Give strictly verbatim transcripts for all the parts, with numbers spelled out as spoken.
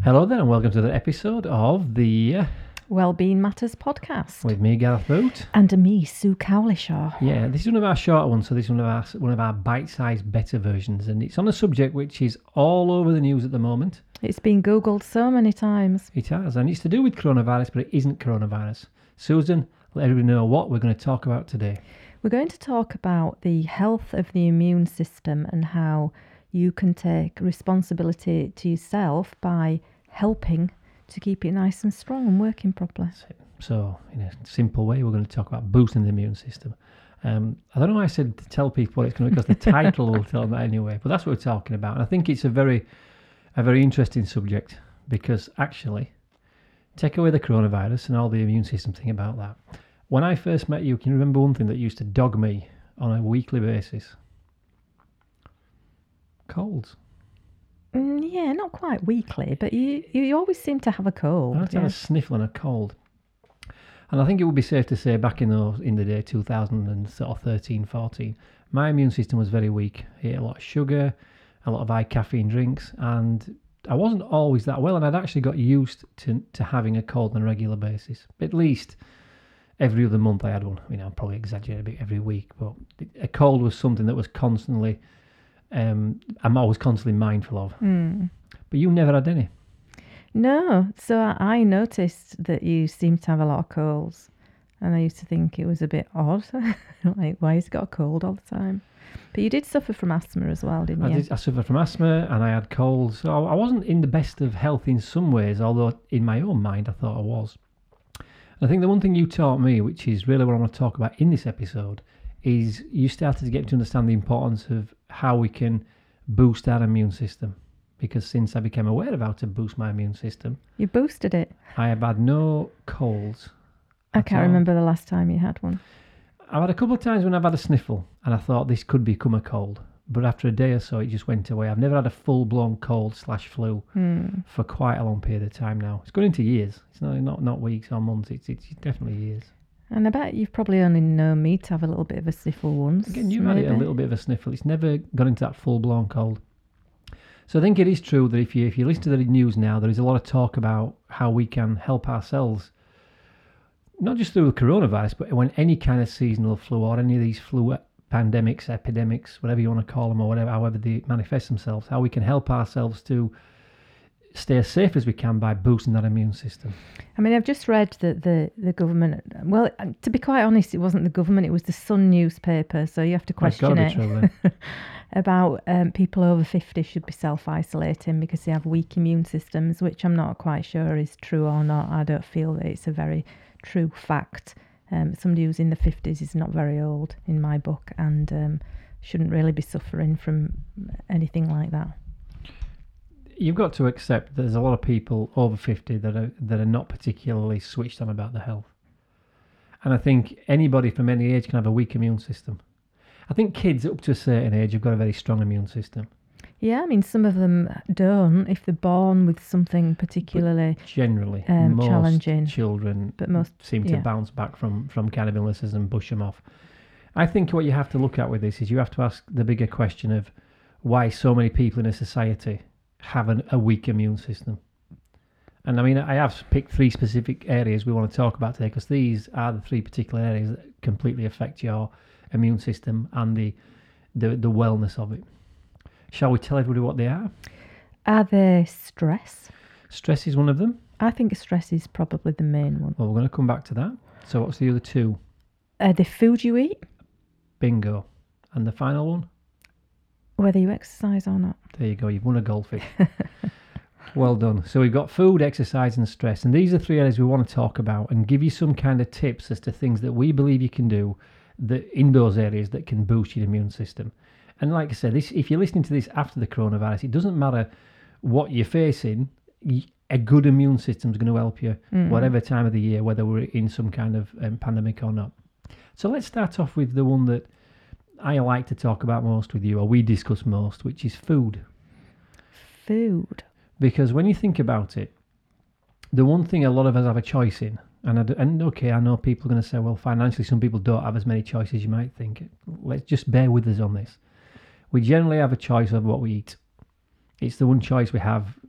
Hello there and welcome to the episode of the uh, Wellbeing Matters podcast. with me, Gareth Boot. And me, Sue Cowlishaw. Yeah, this is one of our shorter ones, so this is one of our one of our bite-sized, better versions, and it's on a subject which is all over the news at the moment. It's been Googled so many times. It has, and it's to do with coronavirus, but it isn't coronavirus. Susan, let everybody know what we're going to talk about today. We're going to talk about the health of the immune system and how you can take responsibility to yourself by helping to keep it nice and strong and working properly. So, in a simple way, we're going to talk about boosting the immune system. Um, I don't know why I said to tell people what it's going to be, because the title will tell them that anyway, but that's what we're talking about. And I think it's a very, a very interesting subject, because actually, take away the coronavirus and all the immune system thing about that. When I first met you, can you remember one thing that used to dog me on a weekly basis? Colds. Mm, yeah, not quite weekly, but you, you always seem to have a cold. I had to yeah. have a sniffle and a cold. And I think it would be safe to say back in the, in the day, two thousand thirteen, fourteen, my immune system was very weak. I ate a lot of sugar, a lot of high caffeine drinks, and I wasn't always that well, and I'd actually got used to, to having a cold on a regular basis. At least every other month I had one. I mean, I'll probably exaggerate a bit every week, but a cold was something that was constantly, um, I'm always constantly mindful of. Mm. But you never had any. No, so I I noticed that you seem to have a lot of colds, and I used to think it was a bit odd. Like, why has he got a cold all the time? But you did suffer from asthma as well, didn't I, you? did, I suffered from asthma and I had colds. So I wasn't in the best of health in some ways, although in my own mind I thought I was. And I think the one thing you taught me, which is really what I want to talk about in this episode, is you started to get to understand the importance of how we can boost our immune system. Because since I became aware of how to boost my immune system, You boosted it. I have had no colds. I at can't all. remember the last time you had one. I've had a couple of times when I've had a sniffle and I thought this could become a cold. But after a day or so, it just went away. I've never had a full-blown cold slash flu Hmm. for quite a long period of time now. It's going into years. It's not not, not weeks or months. It's, it's definitely years. And I bet you've probably only known me to have a little bit of a sniffle once. Again, you've had it a maybe. little bit of a sniffle. It's never gone into that full-blown cold. So I think it is true that if you if you listen to the news now, there is a lot of talk about how we can help ourselves, not just through the coronavirus, but when any kind of seasonal flu or any of these flu pandemics, epidemics, whatever you want to call them, or whatever, however they manifest themselves, how we can help ourselves to stay as safe as we can by boosting that immune system. I mean, I've just read that the, the government, well, to be quite honest, it wasn't the government, it was the Sun newspaper, so you have to Well, it's gotta question be it. true then. About um, people over fifty should be self-isolating because they have weak immune systems, which I'm not quite sure is true or not. I don't feel that it's a very true fact. Um, somebody who's in the fifties is not very old in my book and um, shouldn't really be suffering from anything like that. You've got to accept there's a lot of people over fifty that are that are not particularly switched on about their health. And I think anybody from any age can have a weak immune system. I think kids up to a certain age have got a very strong immune system. Yeah, I mean, some of them don't if they're born with something particularly Generally, um, most challenging. children But most, seem to yeah. bounce back from, from kind of illnesses and bush them off. I think what you have to look at with this is you have to ask the bigger question of why so many people in a society have an, a weak immune system. And I mean, I have picked three specific areas we want to talk about today because these are the three particular areas that completely affect your immune system and the, the, the wellness of it. Shall we tell everybody what they are? Are they stress? Stress is one of them. I think stress is probably the main one. Well, we're going to come back to that. So what's the other two? Uh, the food you eat, Bingo. And the final one? whether you exercise or not. There you go. You've won a goldfish. Well done. So we've got food, exercise and stress. And these are three areas we want to talk about and give you some kind of tips as to things that we believe you can do that in those areas that can boost your immune system. And like I said, this, if you're listening to this after the coronavirus, it doesn't matter what you're facing. A good immune system is going to help you Mm. whatever time of the year, whether we're in some kind of um, pandemic or not. So let's start off with the one that I like to talk about most with you, or we discuss most, which is food. Food. Because when you think about it, the one thing a lot of us have a choice in, and I do, and okay, I know people are going to say, well, financially, some people don't have as many choices as you might think. Let's just bear with us on this. We generally have a choice of what we eat. It's the one choice we have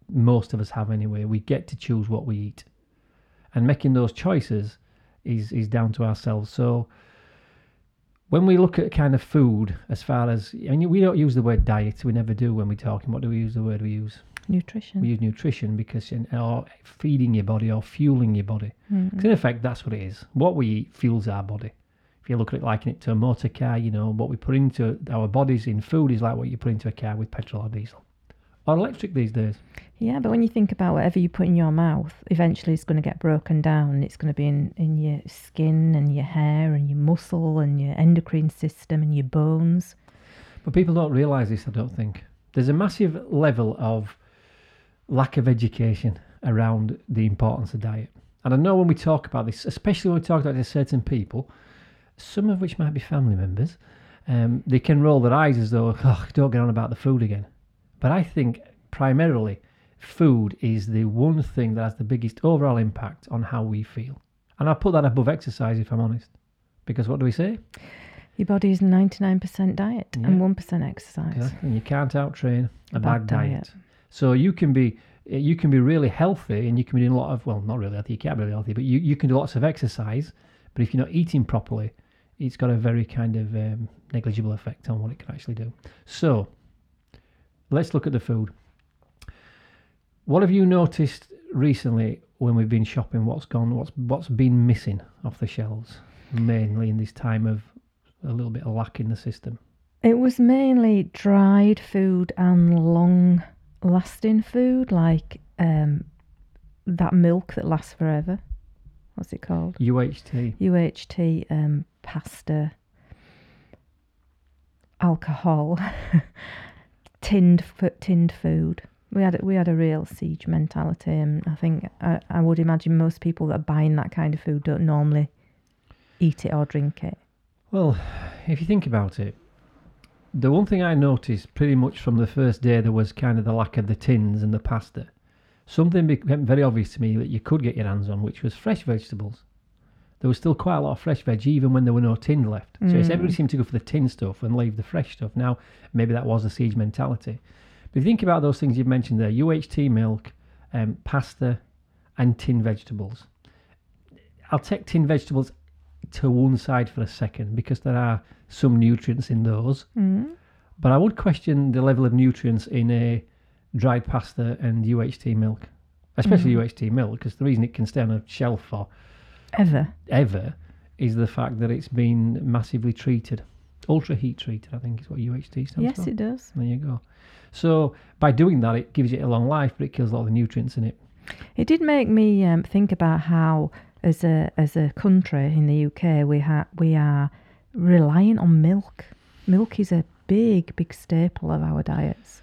most of us have anyway. We get to choose what we eat. And making those choices is, is down to ourselves. So when we look at kind of food, as far as, I mean, we don't use the word diet. We never do when we're talking. What do we use the word we use? Nutrition. We use nutrition because, in, or feeding your body or fueling your body. Mm. Because in effect, that's what it is. What we eat fuels our body. If you look at it, liken it to a motor car, you know, what we put into our bodies in food is like what you put into a car with petrol or diesel. Or electric these days. Yeah, but when you think about whatever you put in your mouth, eventually it's going to get broken down. It's going to be in, in your skin and your hair and your muscle and your endocrine system and your bones. But people don't realise this, I don't think. There's a massive level of lack of education around the importance of diet. And I know when we talk about this, especially when we talk about it to certain people, some of which might be family members, um, they can roll their eyes as though, oh, don't get on about the food again. But I think primarily food is the one thing that has the biggest overall impact on how we feel. And I'll put that above exercise if I'm honest. Because what do we say? Your body is ninety-nine percent diet Yeah. and one percent exercise. Exactly. And you can't out-train a, A bad, bad diet. diet. So you can be you can be really healthy and you can be doing a lot of, well, not really healthy, you can't be really healthy, but you, you can do lots of exercise. But if you're not eating properly, it's got a very kind of um, negligible effect on what it can actually do. So let's look at the food. What have you noticed recently when we've been shopping? What's gone? What's what's been missing off the shelves, mainly in this time of a little bit of lack in the system? It was mainly dried food and long-lasting food, like um, that milk that lasts forever. What's it called? U H T. U H T, um, pasta, alcohol, tinned f- tinned food. We had we had a real siege mentality, and I think I, I would imagine most people that are buying that kind of food don't normally eat it or drink it. Well, if you think about it, the one thing I noticed pretty much from the first day there was kind of the lack of the tins and the pasta. Something became very obvious to me that you could get your hands on, which was fresh vegetables. There was still quite a lot of fresh veg, even when there were no tin left. Mm. So it's, everybody seemed to go for the tin stuff and leave the fresh stuff. Now, maybe that was the siege mentality. But if you think about those things you've mentioned there, U H T milk, um, pasta, and tin vegetables. I'll take tin vegetables to one side for a second because there are some nutrients in those. Mm. But I would question the level of nutrients in a dried pasta and U H T milk, especially mm. U H T milk, because the reason it can stay on a shelf for ever ever is the fact that it's been massively treated. Ultra heat treated, I think is what U H T stands yes, for. Yes, it does. There you go. So by doing that, it gives it a long life, but it kills a lot of the nutrients in it. It did make me um, think about how, as a as a country in the U K, we ha- we are reliant on milk. Milk is a big, big staple of our diets.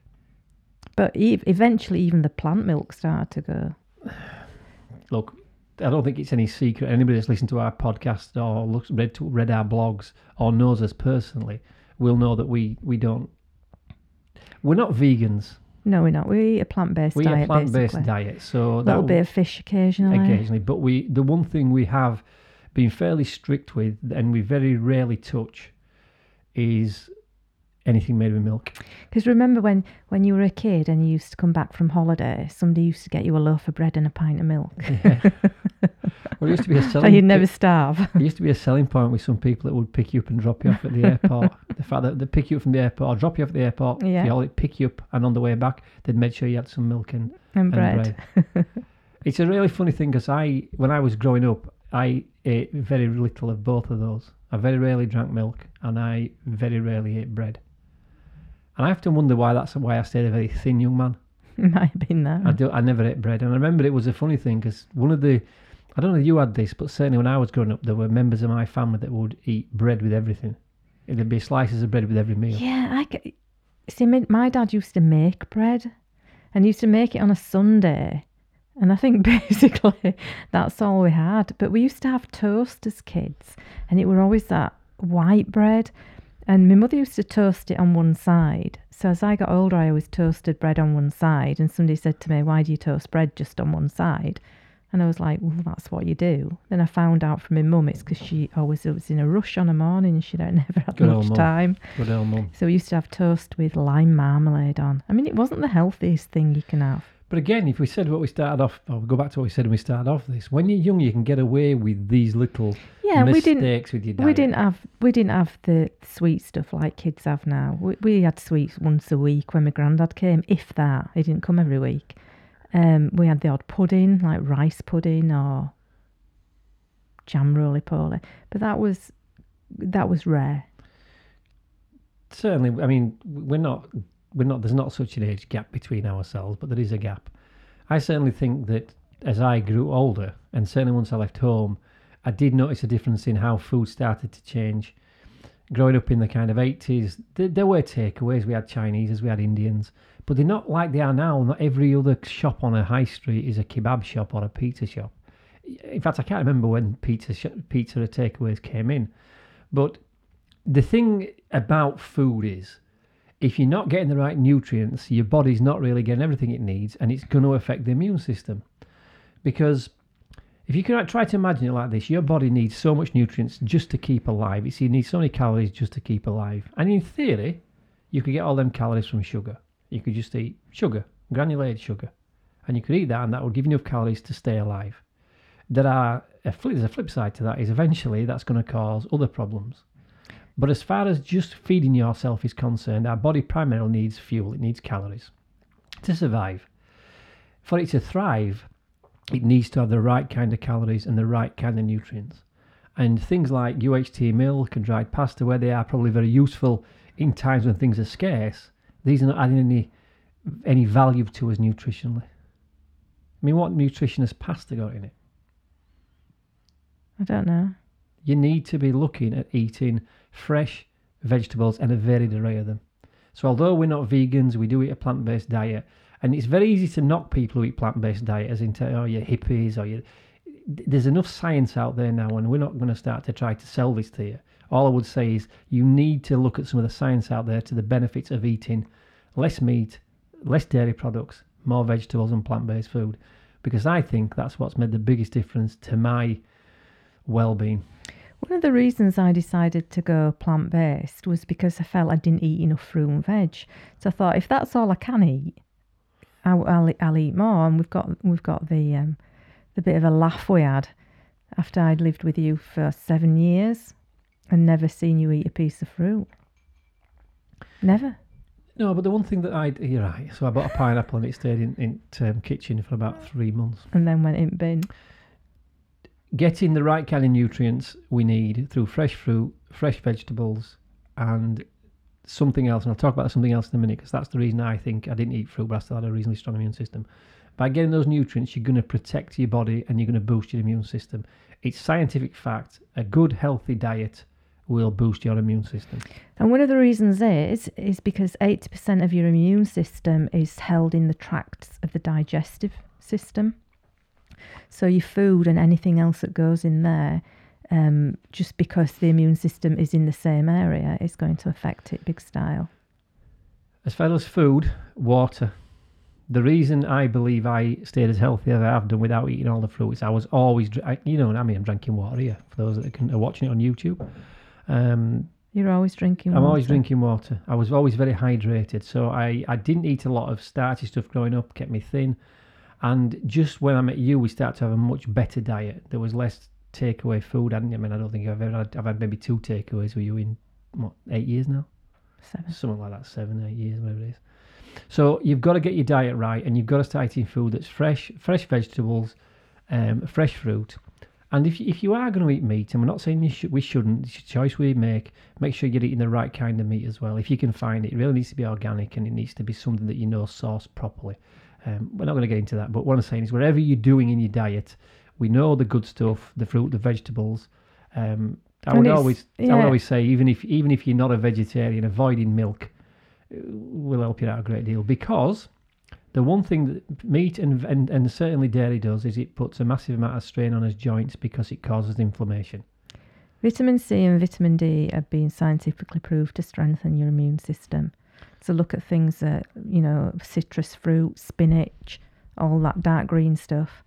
But e- eventually, even the plant milk started to go. Look, I don't think it's any secret. Anybody that's listened to our podcast or looks, read to, read our blogs or knows us personally will know that we, we don't. We're not vegans. No, we're not. We eat a plant-based we diet. We eat a plant-based basically. diet. So a little that bit of fish occasionally. Occasionally, but we the one thing we have been fairly strict with, and we very rarely touch, is anything made with milk. Because remember when, when you were a kid and you used to come back from holiday, somebody used to get you a loaf of bread and a pint of milk. Yeah. Well, it used to be a selling. So you'd never starve. It used to be a selling point with some people that would pick you up and drop you off at the airport. The fact that they'd pick you up from the airport or drop you off at the airport, yeah. they'd pick you up, and on the way back, they'd make sure you had some milk and, and bread. And bread. It's a really funny thing because I, when I was growing up, I ate very little of both of those. I very rarely drank milk, and I very rarely ate bread. And I often wonder why that's why I stayed a very thin young man. It might have been that. I, do, I never ate bread. And I remember it was a funny thing because one of the, I don't know if you had this, but certainly when I was growing up, there were members of my family that would eat bread with everything. There'd be slices of bread with every meal. Yeah, I see. My dad used to make bread, and used to make it on a Sunday, and I think basically that's all we had. But we used to have toast as kids, and it were always that white bread. And my mother used to toast it on one side. So as I got older, I always toasted bread on one side. And somebody said to me, "Why do you toast bread just on one side?" And I was like, well, that's what you do. Then I found out from my mum it's because she always was in a rush on a morning and she never had Good old much mum. time. Good old mum. So we used to have toast with lime marmalade on. I mean, it wasn't the healthiest thing you can have. But again, if we said what we started off, or we go back to what we said when we started off this, when you're young, you can get away with these little Yeah, we didn't. mistakes with your diet. We didn't have we didn't have the sweet stuff like kids have now. We, we had sweets once a week when my granddad came, if that. He didn't come every week. Um, we had the odd pudding, like rice pudding or jam roly-poly, but that was that was rare. Certainly, I mean, we're not, we're not. There's not such an age gap between ourselves, but there is a gap. I certainly think that as I grew older, and certainly once I left home, I did notice a difference in how food started to change. Growing up in the kind of eighties, there, there were takeaways. We had Chinese, we had Indians, but they're not like they are now. Not every other shop on a high street is a kebab shop or a pizza shop. In fact, I can't remember when pizza sh- pizza takeaways came in. But the thing about food is, if you're not getting the right nutrients, your body's not really getting everything it needs, and it's going to affect the immune system. Because if you can try to imagine it like this, your body needs so much nutrients just to keep alive. It's, you need so many calories just to keep alive. And in theory, you could get all them calories from sugar. You could just eat sugar, granulated sugar, and you could eat that, and that would give you enough calories to stay alive. There are a flip, there's a flip side to that, is eventually that's going to cause other problems. But as far as just feeding yourself is concerned, our body primarily needs fuel. It needs calories to survive. For it to thrive, it needs to have the right kind of calories and the right kind of nutrients. And things like U H T milk and dried pasta, where they are probably very useful in times when things are scarce, these are not adding any any value to us nutritionally. I mean, what nutrition has pasta got in it? I don't know. You need to be looking at eating fresh vegetables and a varied array of them. So although we're not vegans, we do eat a plant-based diet, and it's very easy to knock people who eat plant-based diet as into, oh, you're hippies, or you. There's enough science out there now, and we're not going to start to try to sell this to you. All I would say is you need to look at some of the science out there to the benefits of eating less meat, less dairy products, more vegetables and plant-based food, because I think that's what's made the biggest difference to my well-being. One of the reasons I decided to go plant-based was because I felt I didn't eat enough fruit and veg. So I thought, if that's all I can eat, I'll, I'll, I'll eat more. And we've got we've got the um, the bit of a laugh we had after I'd lived with you for seven years and never seen you eat a piece of fruit. Never. No, but the one thing that I... You're right. So I bought a pineapple and it stayed in, in um, kitchen for about three months. And then went in bin. Getting the right kind of nutrients we need through fresh fruit, fresh vegetables, and something else. And I'll talk about something else in a minute, because that's the reason I think I didn't eat fruit, but I still had a reasonably strong immune system. By getting those nutrients, you're going to protect your body and you're going to boost your immune system. It's scientific fact. A good, healthy diet will boost your immune system. And one of the reasons is, is because eighty percent of your immune system is held in the tracts of the digestive system. So your food and anything else that goes in there, um, just because the immune system is in the same area, is going to affect it big style. As far as food, water. The reason I believe I stayed as healthy as I have done without eating all the fruits, I was always, I, you know, I mean, I'm drinking water here, for those that can, are watching it on YouTube. Um, You're always drinking I'm water. always drinking water. I was always very hydrated. So I, I didn't eat a lot of starchy stuff growing up, kept me thin. And just when I met you, we started to have a much better diet. There was less takeaway food. I mean, I don't think I've ever had, I've had maybe two takeaways with you in, what, eight years now? Seven. Something like that, seven, eight years, whatever it is. So you've got to get your diet right, and you've got to start eating food that's fresh, fresh vegetables, um, fresh fruit. And if you, if you are going to eat meat, and we're not saying you should, we shouldn't, it's a choice we make, make sure you're eating the right kind of meat as well. If you can find it, it really needs to be organic, and it needs to be something that you know sourced properly. Um, we're not going to get into that, but what I'm saying is whatever you're doing in your diet, we know the good stuff, the fruit, the vegetables. Um, I would always, yeah. I would always say, even if even if you're not a vegetarian, avoiding milk will help you out a great deal, because the one thing that meat and, and and certainly dairy does is it puts a massive amount of strain on us joints because it causes inflammation. Vitamin C and vitamin D have been scientifically proved to strengthen your immune system. So look at things that, you know, citrus fruit, spinach, all that dark green stuff.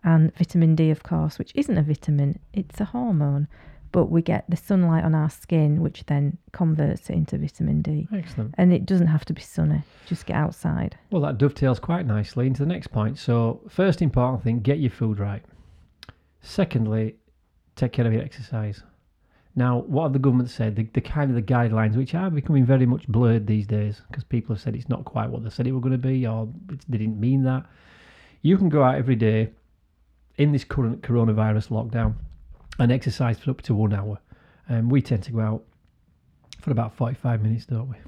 and vitamin D, of course, which isn't a vitamin, it's a hormone. But we get the sunlight on our skin, which then converts it into vitamin D. Excellent. And it doesn't have to be sunny. Just get outside. Well, that dovetails quite nicely into the next point. So, first important thing, get your food right. Secondly, take care of your exercise. Now, what have the government said? The, the kind of the guidelines, which are becoming very much blurred these days, because people have said it's not quite what they said it were going to be, or they didn't mean that. You can go out every day in this current coronavirus lockdown and exercise for up to one hour. And um, we tend to go out for about forty-five minutes, don't we?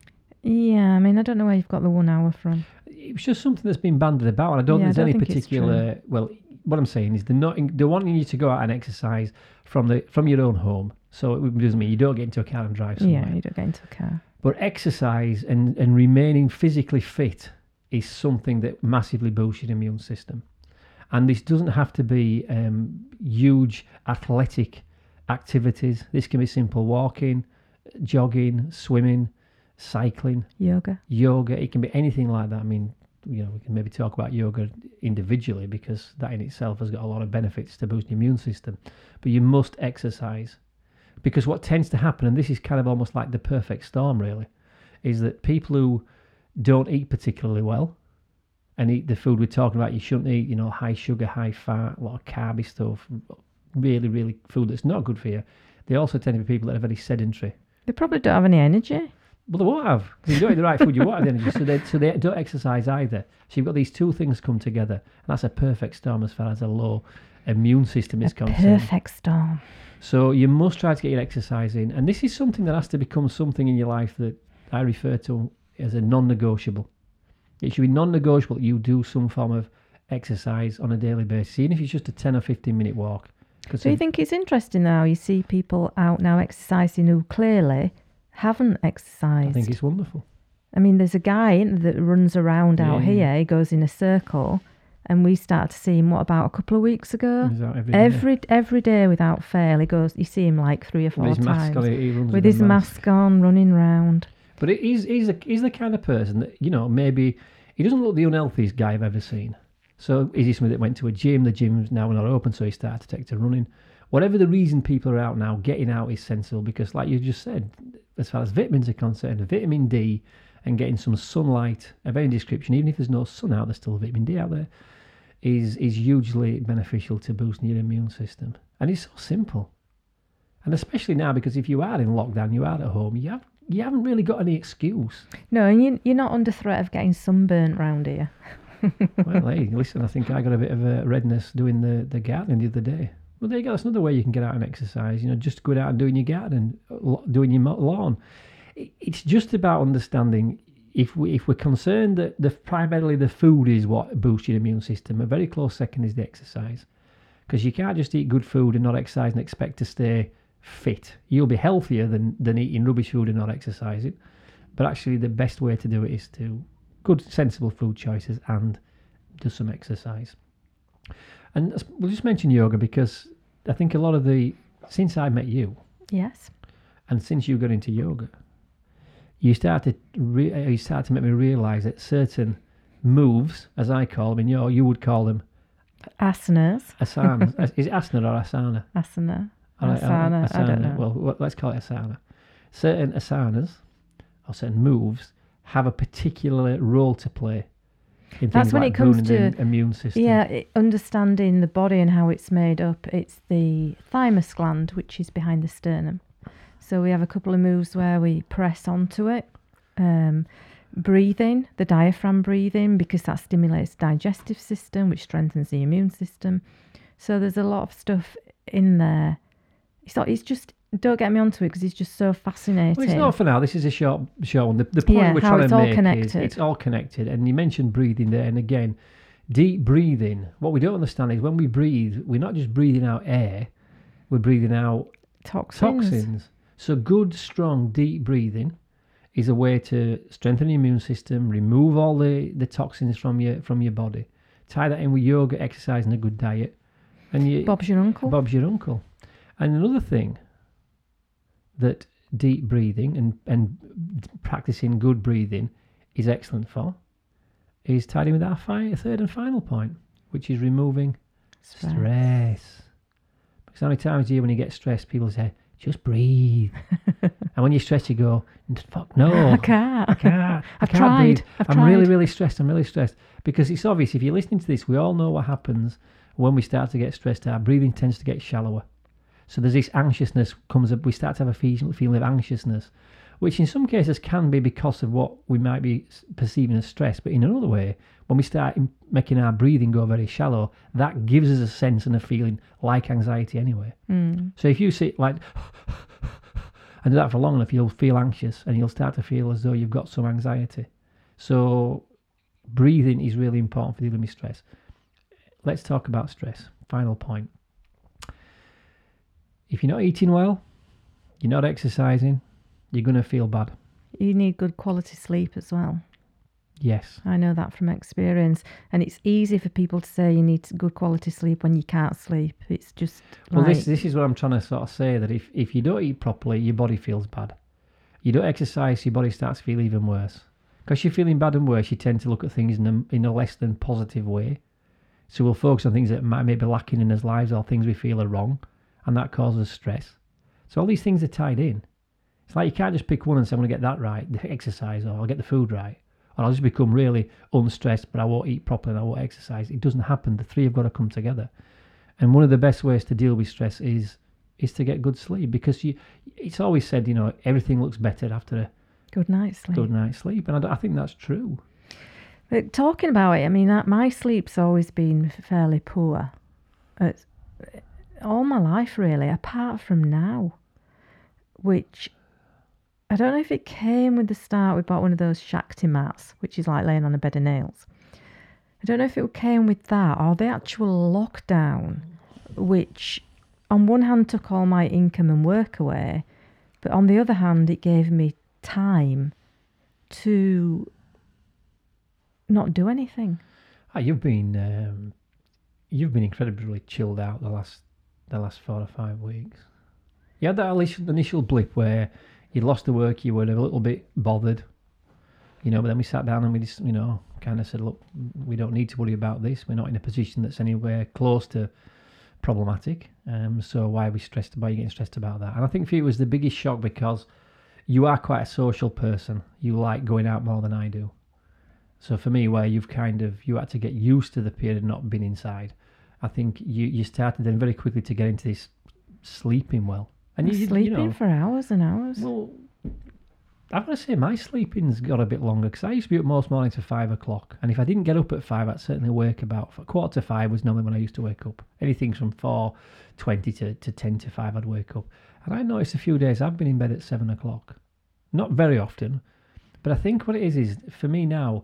Yeah, I mean, I don't know where you've got the one hour from. It was just something that's been bandied about, and I don't yeah, think there's I don't any think particular. Well, what I'm saying is they're not they're wanting you to go out and exercise from the from your own home. So it doesn't mean you don't get into a car and drive somewhere. Yeah, you don't get into a car. But exercise and, and remaining physically fit is something that massively boosts your immune system. And this doesn't have to be um, huge athletic activities. This can be simple walking, jogging, swimming, cycling, yoga. Yoga. It can be anything like that. I mean, you know, we can maybe talk about yoga individually because that in itself has got a lot of benefits to boost the immune system. But you must exercise, because what tends to happen, and this is kind of almost like the perfect storm really, is that people who don't eat particularly well and eat the food we're talking about, you shouldn't eat, you know, high sugar, high fat, a lot of carby stuff, really, really food that's not good for you. They also tend to be people that are very sedentary. They probably don't have any energy. Well, they won't have, because you don't eat the right food, you won't have the energy, so they, so they don't exercise either. So you've got these two things come together, and that's a perfect storm as far as a low immune system is a concerned. Perfect storm. So you must try to get your exercise in, and this is something that has to become something in your life that I refer to as a non-negotiable. It should be non-negotiable that you do some form of exercise on a daily basis, even if it's just a ten or fifteen minute walk. So you think it's interesting now, you see people out now exercising who clearly haven't exercised. I think it's wonderful. I mean, there's a guy that runs around out yeah. here, he goes in a circle, and we start to see him, what, about a couple of weeks ago? He's out every day. Every, every day without fail, he goes, you see him like three or four with his times. mask on, he runs with with his a mask. mask on, running round. But he's, he's, a, he's the kind of person that, you know, maybe he doesn't look the unhealthiest guy I've ever seen. So is he somebody that went to a gym? The gym's now not open, so he started to take to running. Whatever the reason people are out now, getting out is sensible, because like you just said, as far as vitamins are concerned, vitamin D and getting some sunlight of any description, even if there's no sun out, there's still vitamin D out there, is, is hugely beneficial to boosting your immune system. And it's so simple. And especially now, because if you are in lockdown, you are at home, you have You haven't really got any excuse. No, and you, you're not under threat of getting sunburnt round here. Well, hey, listen, I think I got a bit of a redness doing the, the gardening the other day. Well, there you go. That's another way you can get out and exercise. You know, just going out and doing your garden, doing your lawn. It's just about understanding if we if we're concerned that the primarily the food is what boosts your immune system. A very close second is the exercise, because you can't just eat good food and not exercise and expect to stay fit. You'll be healthier than than eating rubbish food and not exercising. But actually, the best way to do it is to good, sensible food choices and do some exercise. And we'll just mention yoga, because I think a lot of the, since I met you, yes, and since you got into yoga, you started re- you started to make me realise that certain moves, as I call them, and you you would call them asanas. Asanas. Is it asana or asana? Asana. Or, Asana. uh, asana. I don't know. Well, let's call it asana. Certain asanas or certain moves have a particular role to play in That's things when like it comes boosting to the immune system. Yeah, it, understanding the body and how it's made up. It's the thymus gland, which is behind the sternum. So we have a couple of moves where we press onto it. Um, breathing, the diaphragm breathing, because that stimulates the digestive system, which strengthens the immune system. So there's a lot of stuff in there. It's, not, it's just, don't get me onto it, because it's just so fascinating. Well, it's not for now. This is a short, short one. The, the point Yeah, we're how trying it's to all make connected. is it's all connected. And you mentioned breathing there, and again, deep breathing. What we don't understand is when we breathe, we're not just breathing out air, we're breathing out Toxins. toxins. So good, strong, deep breathing is a way to strengthen the immune system, remove all the, the toxins from your from your body. Tie that in with yoga, exercise, and a good diet. And you, Bob's your uncle. Bob's your uncle. And another thing that deep breathing and, and practicing good breathing is excellent for is tied in with our fi- third and final point, which is removing Stress. Stress. Because how many times do you, when you get stressed, people say, just breathe. And when you're stressed, you go, fuck no. I can't. I can't. I I've can't tried. breathe. I've I'm tried. really, really stressed. I'm really stressed. Because it's obvious, if you're listening to this, we all know what happens when we start to get stressed. Our breathing tends to get shallower. So there's this anxiousness comes up. We start to have a feeling, feeling of anxiousness, which in some cases can be because of what we might be perceiving as stress. But in another way, when we start making our breathing go very shallow, that gives us a sense and a feeling like anxiety anyway. Mm. So if you sit like and do that for long enough, you'll feel anxious and you'll start to feel as though you've got some anxiety. So breathing is really important for dealing with stress. Let's talk about stress. Final point. If you're not eating well, you're not exercising, you're going to feel bad. You need good quality sleep as well. Yes. I know that from experience. And it's easy for people to say you need good quality sleep when you can't sleep. It's just Well, like... this this is what I'm trying to sort of say, that if, if you don't eat properly, your body feels bad. You don't exercise, your body starts to feel even worse. Because you're feeling bad and worse, you tend to look at things in a, in a less than positive way. So we'll focus on things that might maybe lacking in our lives or things we feel are wrong, and that causes stress. So all these things are tied in. It's like you can't just pick one and say, I'm going to get that right, the exercise, or I'll get the food right, or I'll just become really unstressed, but I won't eat properly and I won't exercise. It doesn't happen. The three have got to come together. And one of the best ways to deal with stress is is to get good sleep, because you, it's always said, you know, everything looks better after a Good night's sleep. good night's sleep. And I, I think that's true. But talking about it, I mean, uh, my sleep's always been fairly poor. It's, all my life, really, apart from now, which I don't know if it came with the start. We bought one of those Shakti mats, which is like laying on a bed of nails. I don't know if it came with that or the actual lockdown, which on one hand took all my income and work away, but on the other hand, it gave me time to not do anything. Ah, you've been um, you've been incredibly chilled out the last the last four or five weeks. You had that initial, initial blip where you lost the work, you were a little bit bothered, you know. But then we sat down and we just, you know, kind of said, look, we don't need to worry about this. We're not in a position that's anywhere close to problematic. Um, so why are we stressed about you getting stressed about that? And I think for you it was the biggest shock because you are quite a social person. You like going out more than I do. So for me, where you've kind of, you had to get used to the period of not being inside, I think you, you started then very quickly to get into this sleeping well. And you, sleeping you know, for hours and hours. Well, I've got to say my sleeping's got a bit longer because I used to be up most mornings at five o'clock. And if I didn't get up at five, I'd certainly wake about, for quarter to five was normally when I used to wake up. Anything from four twenty to, to ten to five, I'd wake up. And I noticed a few days I've been in bed at seven o'clock. Not very often, but I think what it is is, for me now,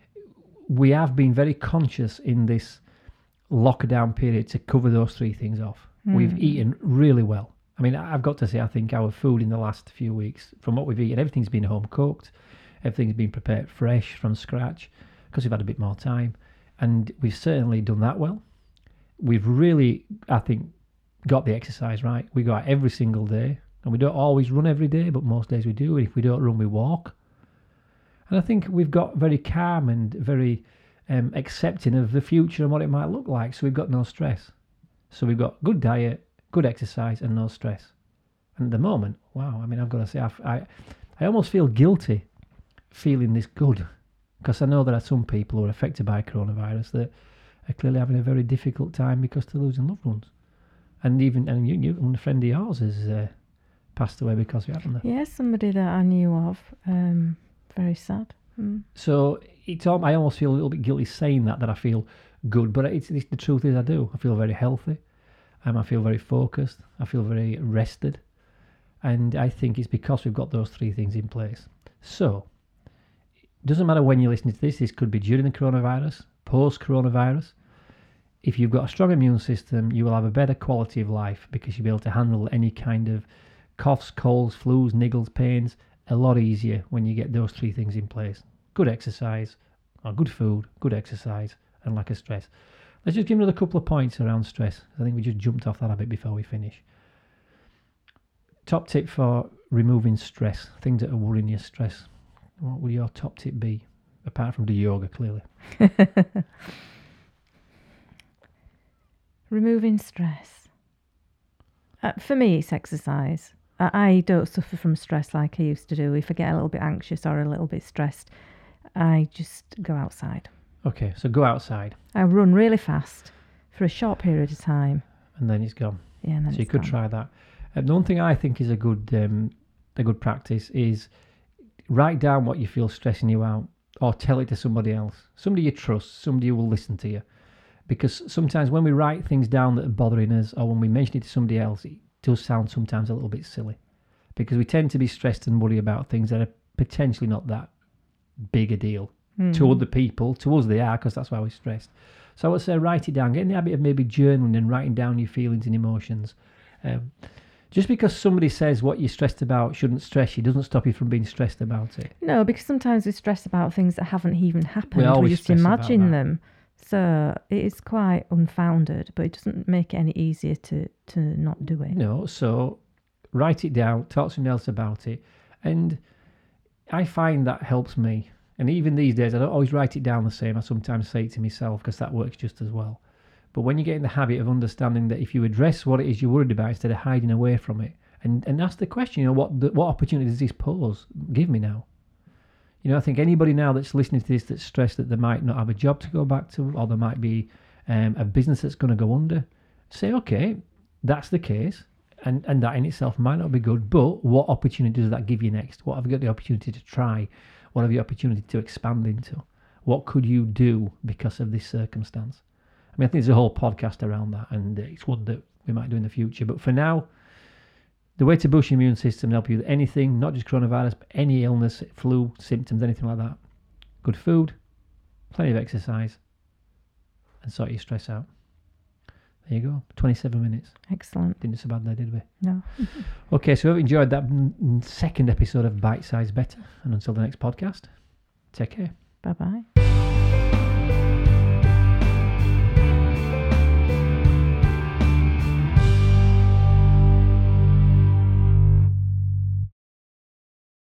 we have been very conscious in this lockdown period to cover those three things off. Mm. We've eaten really well. I mean, I've got to say, I think our food in the last few weeks, from what we've eaten, everything's been home cooked, everything's been prepared fresh from scratch because we've had a bit more time, and we've certainly done that well. We've really, I think, got the exercise right. We go out every single day, and we don't always run every day, but most days we do. And if we don't run, we walk. And I think we've got very calm and very um, accepting of the future and what it might look like. So we've got no stress. So we've got good diet, good exercise, and no stress. And at the moment, wow, I mean, I've got to say, I, I, I almost feel guilty feeling this good, because I know there are some people who are affected by coronavirus that are clearly having a very difficult time because they're losing loved ones. And even, and you, you a friend of yours has uh, passed away because of it, haven't they? Yeah, somebody that I knew of. Um, very sad. Mm. So it's all, I almost feel a little bit guilty saying that, that I feel good, but it's, it's the truth is I do. I feel very healthy. Um, I feel very focused. I feel very rested. And I think it's because we've got those three things in place. So it doesn't matter when you're listening to this. This could be during the coronavirus, post-coronavirus. If you've got a strong immune system, you will have a better quality of life because you'll be able to handle any kind of coughs, colds, flus, niggles, pains a lot easier when you get those three things in place. Good exercise, or good food, good exercise, and lack of stress. Let's just give another couple of points around stress. I think we just jumped off that a bit before we finish. Top tip for removing stress, things that are worrying you, stress. What would your top tip be? Apart from do yoga, clearly. Removing stress. Uh, for me, it's exercise. I, I don't suffer from stress like I used to do. If I get a little bit anxious or a little bit stressed, I just go outside. Okay, so go outside. I run really fast for a short period of time. And then it's gone. Yeah, and then so you it's could gone. try that. Um, the one thing I think is a good um, a good practice is write down what you feel stressing you out, or tell it to somebody else, somebody you trust, somebody who will listen to you. Because sometimes when we write things down that are bothering us, or when we mention it to somebody else, it does sound sometimes a little bit silly. Because we tend to be stressed and worry about things that are potentially not that big a deal. Mm. To other people, to us they are, because that's why we're stressed. So I would say write it down. Get in the habit of maybe journaling and writing down your feelings and emotions. Um, just because somebody says what you're stressed about shouldn't stress you doesn't stop you from being stressed about it. No, because sometimes we stress about things that haven't even happened. We We, always just stress about imagine that. them. So it is quite unfounded, but it doesn't make it any easier to, to not do it. No, so write it down, talk to somebody else about it. And I find that helps me. And even these days, I don't always write it down the same. I sometimes say it to myself because that works just as well. But when you get in the habit of understanding that if you address what it is you're worried about instead of hiding away from it, and, and ask the question, you know, what the, what opportunity does this pose? Give me now. You know, I think anybody now that's listening to this that's stressed that they might not have a job to go back to, or there might be um, a business that's going to go under, say, okay, that's the case. And, and that in itself might not be good, but what opportunity does that give you next? What have you got the opportunity to try? What have you opportunity to expand into? What could you do because of this circumstance? I mean, I think there's a whole podcast around that, and it's one that we might do in the future. But for now, the way to boost your immune system and help you with anything, not just coronavirus, but any illness, flu, symptoms, anything like that. Good food, plenty of exercise, and sort your stress out. There you go. twenty-seven minutes. Excellent. Didn't do so bad there, did we? No. Okay, so I hope you enjoyed that second episode of Bite Size Better. And until the next podcast, take care. Bye-bye.